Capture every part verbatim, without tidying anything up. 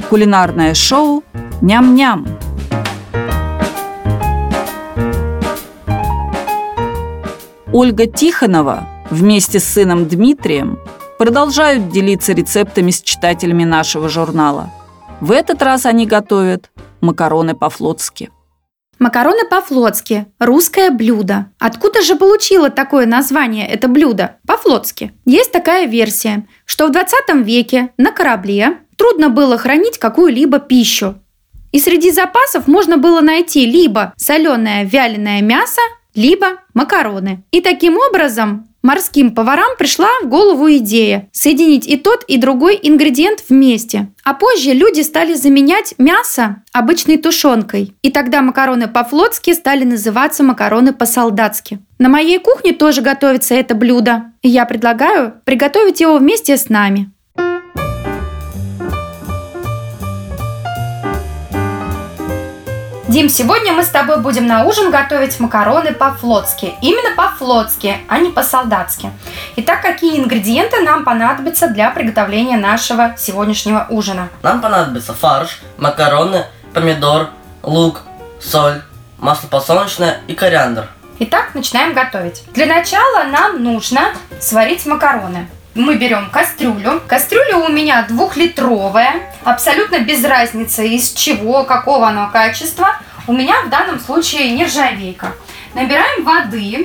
Кулинарное шоу «Ням-ням». Ольга Тихонова вместе с сыном Дмитрием продолжают делиться рецептами с читателями нашего журнала. В этот раз они готовят макароны по-флотски. Макароны по-флотски – русское блюдо. Откуда же получило такое название это блюдо по-флотски? Есть такая версия, что в двадцатом веке на корабле трудно было хранить какую-либо пищу. И среди запасов можно было найти либо соленое вяленое мясо, либо макароны. И таким образом морским поварам пришла в голову идея соединить и тот, и другой ингредиент вместе. А позже люди стали заменять мясо обычной тушенкой. И тогда макароны по-флотски стали называться макароны по-солдатски. На моей кухне тоже готовится это блюдо. И я предлагаю приготовить его вместе с нами. Дим, сегодня мы с тобой будем на ужин готовить макароны по-флотски. Именно по-флотски, а не по-солдатски. Итак, какие ингредиенты нам понадобятся для приготовления нашего сегодняшнего ужина? Нам понадобится фарш, макароны, помидор, лук, соль, масло подсолнечное и кориандр. Итак, начинаем готовить. Для начала нам нужно сварить макароны. Мы берем кастрюлю. Кастрюля у меня двухлитровая. Абсолютно без разницы из чего, какого она качества. У меня в данном случае нержавейка. Набираем воды.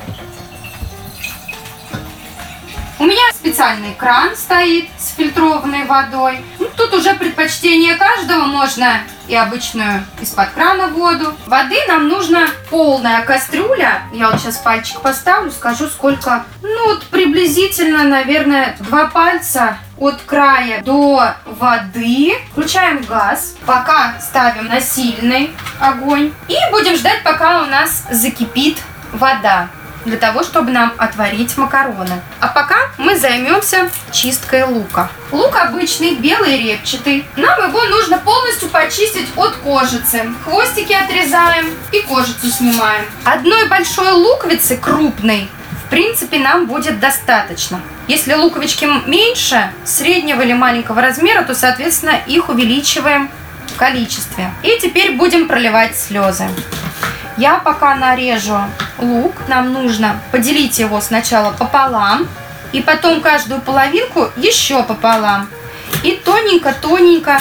У меня специальный кран стоит с фильтрованной водой. Ну, тут уже предпочтение каждого. Можно и обычную из-под крана воду. Воды нам нужно полная кастрюля. Я вот сейчас пальчик поставлю, скажу сколько. Ну вот приблизительно, наверное, два пальца от края до воды. Включаем газ. Пока ставим на сильный огонь. И будем ждать, пока у нас закипит вода, для того, чтобы нам отварить макароны. А пока мы займемся чисткой лука. Лук обычный, белый, репчатый. Нам его нужно полностью почистить от кожицы. Хвостики отрезаем и кожицу снимаем. Одной большой луковицы крупной, в принципе, нам будет достаточно. Если луковички меньше, среднего или маленького размера, то, соответственно, их увеличиваем в количестве. И теперь будем проливать слезы. Я пока нарежу лук. Нам нужно поделить его сначала пополам, и потом каждую половинку еще пополам. И тоненько-тоненько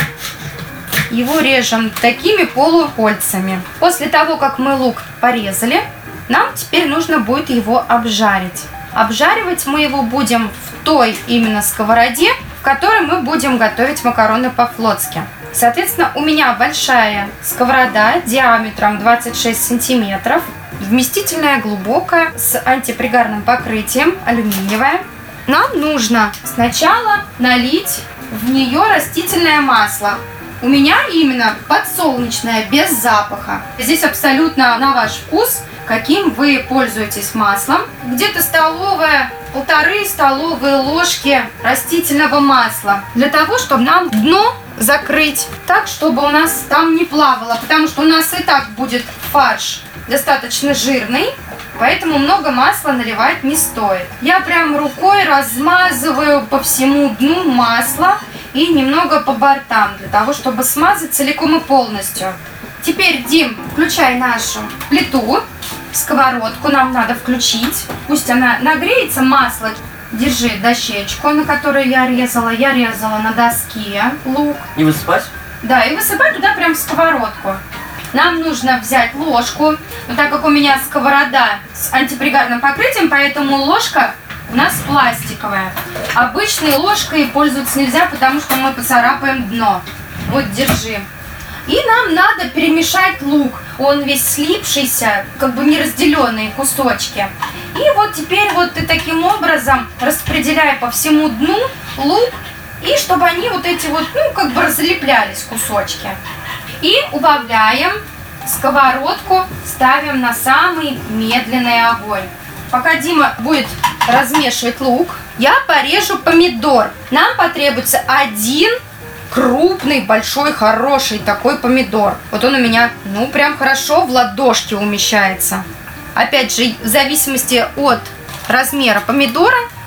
его режем такими полукольцами. После того, как мы лук порезали, нам теперь нужно будет его обжарить. Обжаривать мы его будем в той именно сковороде, в которой мы будем готовить макароны по-флотски. Соответственно, у меня большая сковорода диаметром двадцать шесть сантиметров, вместительная, глубокая, с антипригарным покрытием, алюминиевая. Нам нужно сначала налить в нее растительное масло. У меня именно подсолнечное, без запаха. Здесь абсолютно на ваш вкус, каким вы пользуетесь маслом. Где-то столовая, полторы столовые ложки растительного масла. Для того, чтобы нам дно закрыть так, чтобы у нас там не плавало. Потому что у нас и так будет фарш достаточно жирный. Поэтому много масла наливать не стоит. Я прям рукой размазываю по всему дну масло и немного по бортам, для того, чтобы смазать целиком и полностью. Теперь, Дим, включай нашу плиту, сковородку нам надо включить. Пусть она нагреется, масло. Держи дощечку, на которой я резала. Я резала на доске лук. И высыпать? Да, и высыпать туда прям в сковородку. Нам нужно взять ложку, но так как у меня сковорода с антипригарным покрытием, поэтому ложка у нас пластиковая. Обычной ложкой пользоваться нельзя, потому что мы поцарапаем дно. Вот, держи. И нам надо перемешать лук. Он весь слипшийся, как бы не разделенные кусочки. И вот теперь вот ты таким образом распределяй по всему дну лук, и чтобы они вот эти вот, ну, как бы разлеплялись кусочки. И убавляем сковородку, ставим на самый медленный огонь. Пока Дима будет размешивать лук, я порежу помидор. Нам потребуется один крупный, большой, хороший такой помидор. Вот он у меня, ну, прям хорошо в ладошке умещается. Опять же, в зависимости от размера помидора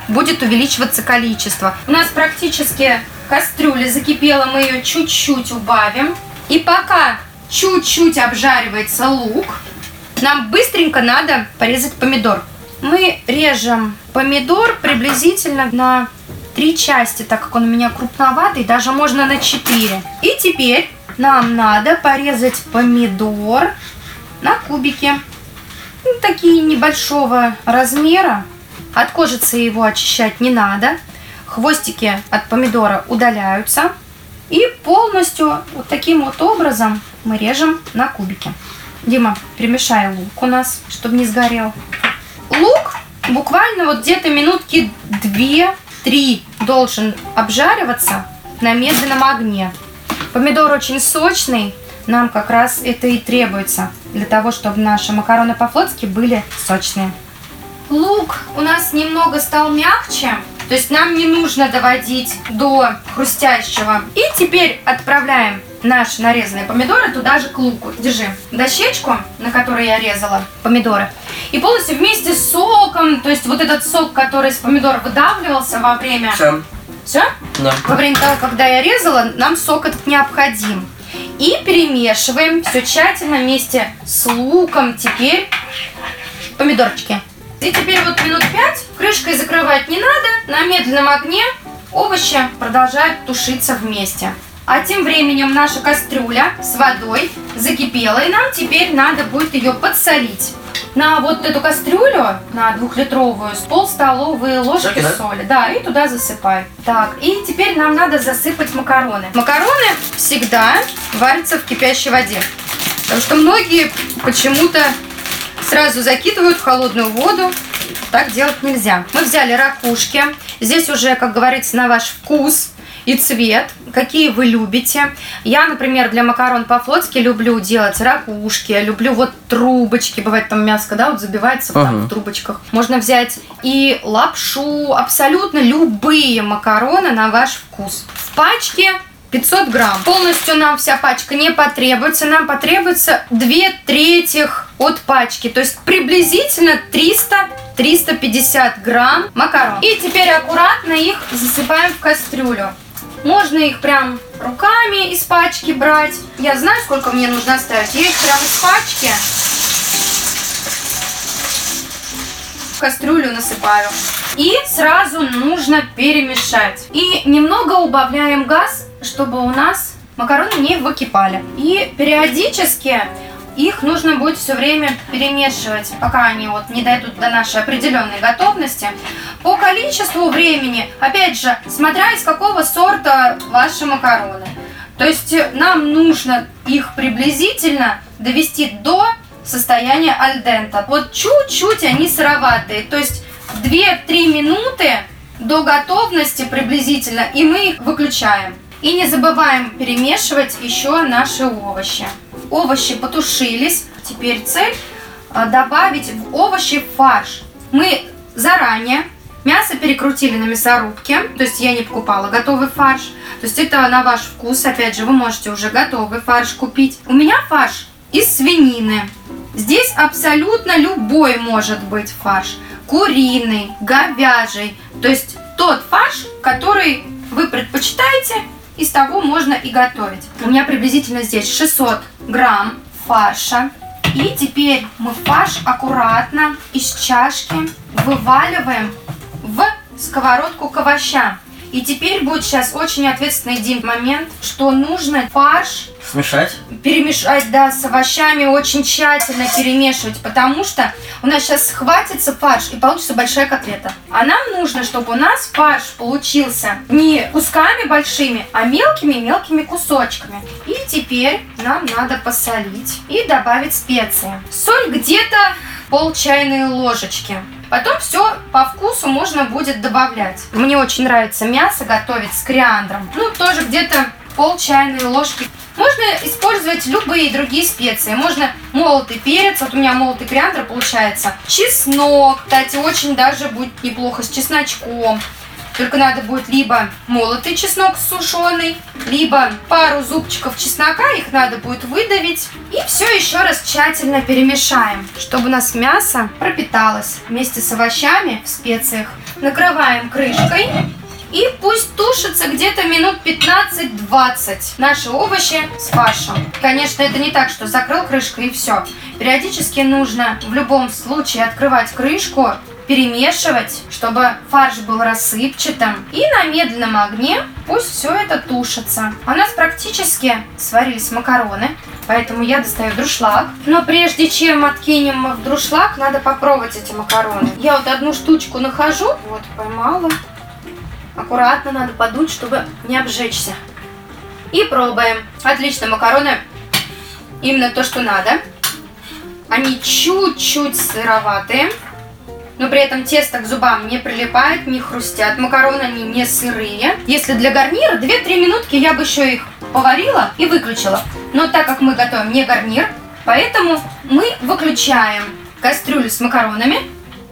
будет увеличиваться количество. У нас практически кастрюля закипела, мы ее чуть-чуть убавим. И пока чуть-чуть обжаривается лук, нам быстренько надо порезать помидор. Мы режем помидор приблизительно на три части, так как он у меня крупноватый, даже можно на четыре. И теперь нам надо порезать помидор на кубики. Ну, такие небольшого размера. От кожицы его очищать не надо. Хвостики от помидора удаляются. И полностью вот таким вот образом мы режем на кубики. Дима, перемешай лук у нас, чтобы не сгорел. Лук буквально вот где-то минутки две-три должен обжариваться на медленном огне. Помидор очень сочный, нам как раз это и требуется, для того, чтобы наши макароны по-флотски были сочные. Лук у нас немного стал мягче, то есть нам не нужно доводить до хрустящего. И теперь отправляем наши нарезанные помидоры туда же к луку. Держи дощечку, на которой я резала помидоры. И полностью вместе с соком, то есть вот этот сок, который из помидор выдавливался во время... Все. Все? Да. Во время того, когда я резала, нам сок этот необходим. И перемешиваем все тщательно вместе с луком. Теперь помидорчики. И теперь вот минут пять крышкой закрывать не надо. На медленном огне овощи продолжают тушиться вместе. А тем временем наша кастрюля с водой закипела, и нам теперь надо будет ее подсолить. На вот эту кастрюлю, на двухлитровую, с пол столовые ложки Соки, да? соли. Да, и туда засыпай. Так, и теперь нам надо засыпать макароны. Макароны всегда варятся в кипящей воде. Потому что многие почему-то сразу закидывают в холодную воду. Так делать нельзя. Мы взяли ракушки. Здесь уже, как говорится, на ваш вкус и цвет, какие вы любите. Я, например, для макарон по-флотски люблю делать ракушки, люблю вот трубочки, бывает там мяско, да, вот забивается uh-huh. там в трубочках. Можно взять и лапшу, абсолютно любые макароны на ваш вкус. В пачке пятьсот грамм. Полностью нам вся пачка не потребуется, нам потребуется две трети от пачки, то есть приблизительно триста - триста пятьдесят грамм макарон. И теперь аккуратно их засыпаем в кастрюлю. Можно их прям руками из пачки брать. Я знаю, сколько мне нужно оставить. Я их прям из пачки в кастрюлю насыпаю. И сразу нужно перемешать. И немного убавляем газ, чтобы у нас макароны не выкипали. И периодически их нужно будет все время перемешивать, пока они вот не дойдут до нашей определенной готовности. По количеству времени, опять же, смотря из какого сорта ваши макароны. То есть нам нужно их приблизительно довести до состояния аль денте. Вот чуть-чуть они сыроватые, то есть две-три минуты до готовности приблизительно, и мы их выключаем. И не забываем перемешивать еще наши овощи. Овощи потушились. Теперь цель добавить в овощи фарш. Мы заранее мясо перекрутили на мясорубке. То есть я не покупала готовый фарш. То есть это на ваш вкус. Опять же, вы можете уже готовый фарш купить. У меня фарш из свинины. Здесь абсолютно любой может быть фарш. Куриный, говяжий. То есть тот фарш, который вы предпочитаете, из того можно и готовить. У меня приблизительно здесь шестьсот грамм фарша. И теперь мы фарш аккуратно из чашки вываливаем в сковородку к овощам. И теперь будет сейчас очень ответственный, Дим, момент, что нужно фарш смешать, перемешать, да, с овощами, очень тщательно перемешивать, потому что у нас сейчас схватится фарш и получится большая котлета. А нам нужно, чтобы у нас фарш получился не кусками большими, а мелкими-мелкими кусочками. И теперь нам надо посолить и добавить специи. Соль где-то пол чайной ложечки. Потом все по вкусу можно будет добавлять. Мне очень нравится мясо готовить с кориандром. Ну, тоже где-то пол чайной ложки. Можно использовать любые другие специи. Можно молотый перец, вот у меня молотый кориандр получается. Чеснок, кстати, очень даже будет неплохо с чесночком. Только надо будет либо молотый чеснок сушеный, либо пару зубчиков чеснока, их надо будет выдавить. И все еще раз тщательно перемешаем, чтобы у нас мясо пропиталось вместе с овощами в специях. накрываем крышкой. И пусть тушится где-то минут пятнадцать-двадцать наши овощи с фаршем. Конечно, это не так, что закрыл крышкой и все. Периодически нужно в любом случае открывать крышку, перемешивать, чтобы фарш был рассыпчатым. И на медленном огне пусть все это тушится. У нас практически сварились макароны, поэтому я достаю дуршлаг. Но прежде чем откинем в дуршлаг, надо попробовать эти макароны. Я вот одну штучку нахожу. Вот, поймала. Аккуратно надо подуть, чтобы не обжечься. И пробуем. Отлично, макароны именно то, что надо. Они чуть-чуть сыроватые, но при этом тесто к зубам не прилипает, не хрустят. Макароны они не сырые. Если для гарнира, две-три минутки я бы еще их поварила и выключила. Но так как мы готовим не гарнир, поэтому мы выключаем кастрюлю с макаронами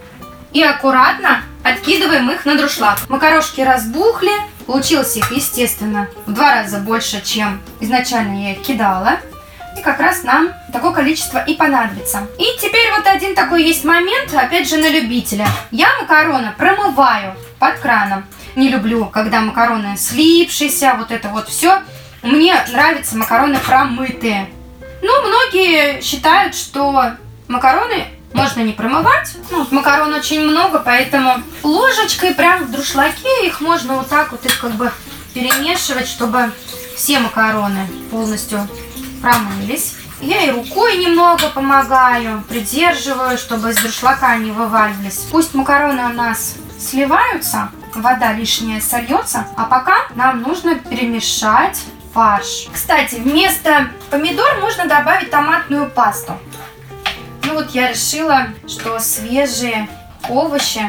и аккуратно откидываем их на дуршлаг. Макарошки разбухли. Получилось их, естественно, в два раза больше, чем изначально я их кидала. И как раз нам такое количество и понадобится. И теперь вот один такой есть момент, опять же, на любителя. Я макароны промываю под краном. Не люблю, когда макароны слипшиеся, вот это вот все. Мне нравятся макароны промытые. Но многие считают, что макароны можно не промывать. Ну, макарон очень много, поэтому ложечкой прям в дуршлаге их можно вот так вот их как бы перемешивать, чтобы все макароны полностью промылись. Я и рукой немного помогаю, придерживаю, чтобы из дуршлага не вываливались. Пусть макароны у нас сливаются, вода лишняя сольется, а пока нам нужно перемешать фарш. Кстати, вместо помидор можно добавить томатную пасту. Ну вот я решила, что свежие овощи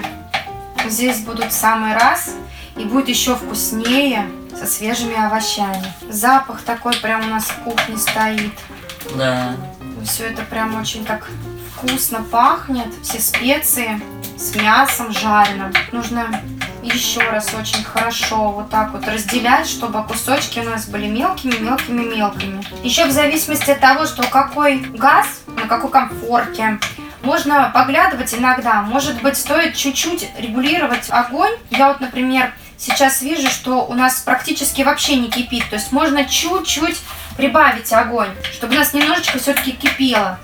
здесь будут в самый раз и будет еще вкуснее со свежими овощами. Запах такой прям у нас в кухне стоит. Да. Все это прям очень так вкусно пахнет. Все специи с мясом жареным. Нужно еще раз очень хорошо вот так вот разделять, чтобы кусочки у нас были мелкими-мелкими-мелкими. Еще в зависимости от того, что какой газ, на какой комфорке, можно поглядывать иногда. Может быть, стоит чуть-чуть регулировать огонь. Я вот, например, сейчас вижу, что у нас практически вообще не кипит. То есть можно чуть-чуть прибавить огонь, чтобы у нас немножечко все-таки кипело.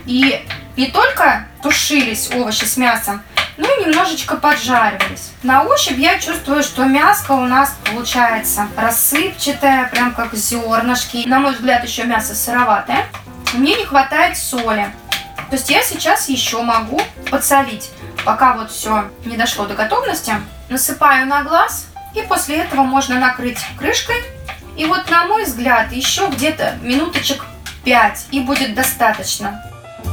И не только тушились овощи с мясом, ну и немножечко поджаривались. На ощупь я чувствую, что мяско у нас получается рассыпчатое, прям как зернышки. На мой взгляд, еще мясо сыроватое. Мне не хватает соли. То есть я сейчас еще могу подсолить, пока вот все не дошло до готовности. Насыпаю на глаз, и после этого можно накрыть крышкой. И вот, на мой взгляд, еще где-то минуточек пять, и будет достаточно.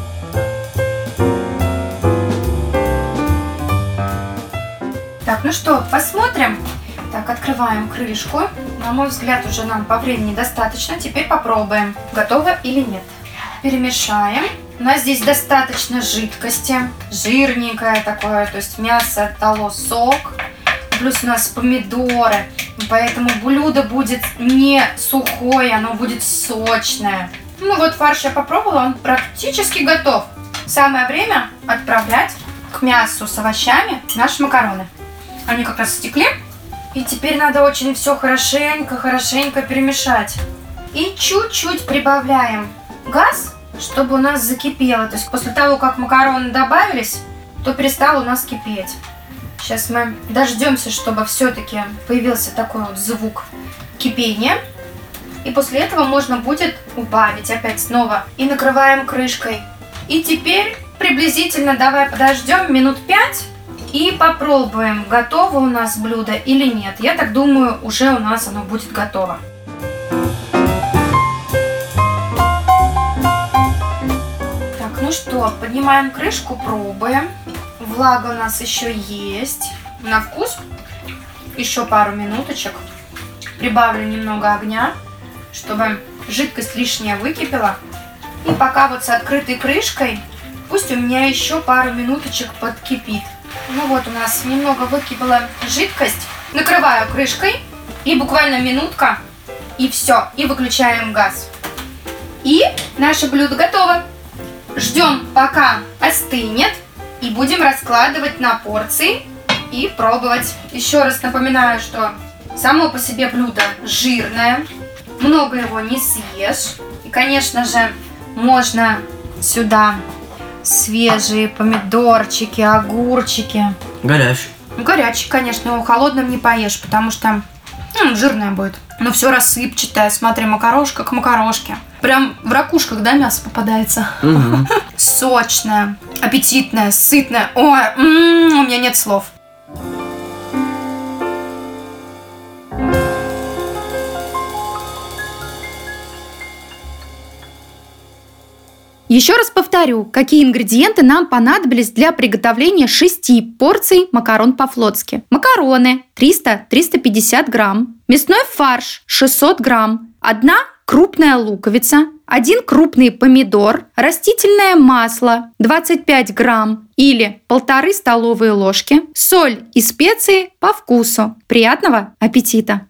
Так, ну что, посмотрим. Так, открываем крышку. На мой взгляд, уже нам по времени достаточно. Теперь попробуем, готово или нет. Перемешаем. У нас здесь достаточно жидкости. Жирненькое такое, то есть мясо дало сок. Плюс у нас помидоры. Поэтому блюдо будет не сухое, оно будет сочное. Ну вот фарш я попробовала, он практически готов. Самое время отправлять к мясу с овощами наши макароны. Они как раз стекли. И теперь надо очень все хорошенько-хорошенько перемешать. И чуть-чуть прибавляем газ, чтобы у нас закипело. То есть после того, как макароны добавились, то перестало у нас кипеть. Сейчас мы дождемся, чтобы все-таки появился такой вот звук кипения. И после этого можно будет убавить опять снова. И накрываем крышкой. И теперь приблизительно давай подождем минут пять. И попробуем, готово у нас блюдо или нет. Я так думаю, уже у нас оно будет готово. Так, ну что, поднимаем крышку, пробуем. Влага у нас еще есть. На вкус еще пару минуточек. Прибавлю немного огня, чтобы жидкость лишняя выкипела. И пока вот с открытой крышкой, пусть у меня еще пару минуточек подкипит. Ну вот у нас немного выкипела жидкость. Накрываю крышкой и буквально минутка, и все, и выключаем газ. И наше блюдо готово. Ждем, пока остынет, и будем раскладывать на порции и пробовать. Еще раз напоминаю, что само по себе блюдо жирное, много его не съешь. И, конечно же, можно сюда свежие помидорчики, огурчики. Горячий. Ну, горячий, конечно, его холодным не поешь, потому что ну, жирное будет. Но все рассыпчатое, смотри, макарошка к макарошке. Прям в ракушках, да, мясо попадается? Угу. Сочное, аппетитное, сытное. Ой, м-м, у меня нет слов. Еще раз повторю, какие ингредиенты нам понадобились для приготовления шести порций макарон по-флотски. Макароны триста - триста пятьдесят грамм, мясной фарш шестьсот грамм, одна крупная луковица, один крупный помидор, растительное масло двадцать пять грамм или полторы столовые ложки, соль и специи по вкусу. Приятного аппетита!